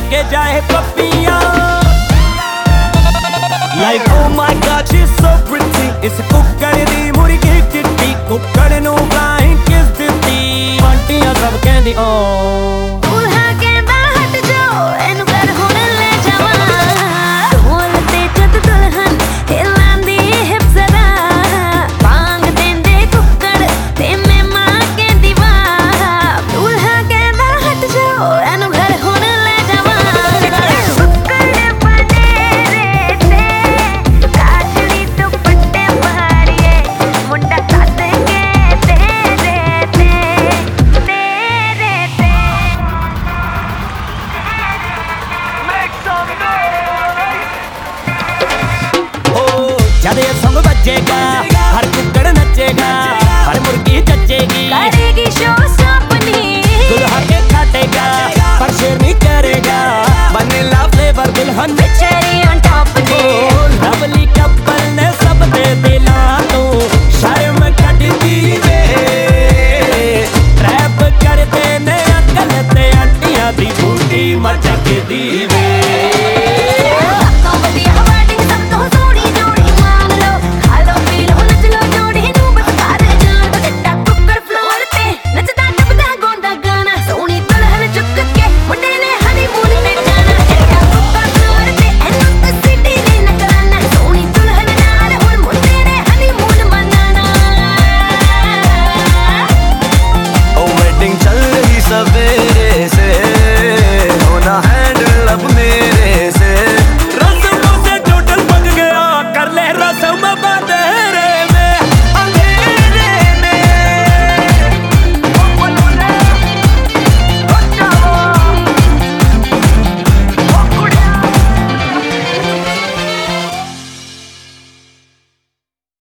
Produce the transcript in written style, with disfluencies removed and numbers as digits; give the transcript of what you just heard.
के जाए पपिया। Like oh my God, she's so pretty. इस कुक्कड़ दी मुर्गी किट्टी, कुक्कड़ नू flying kiss दित्ती, आंटियां सब कहंदी ओ दूल्हा कहंदा हट जाओ एनू घर हुण ले जावां। ढोल ते जद दुल्हन हिलांदी हिप जरा, बांग देंदे कुक्कड़ ते मैं मां कहंदी वाह। दूल्हा कहंदा हट जाओ एनू घर हुण ले जावां। कुक्कड़ बनेरे ते काजली दुपट्टे मारिए, मुंडा सद के तेरे ते तेरे ते। ओ जद ये सॉन्ग बजेगा हर कुक्कड़ नचेगा।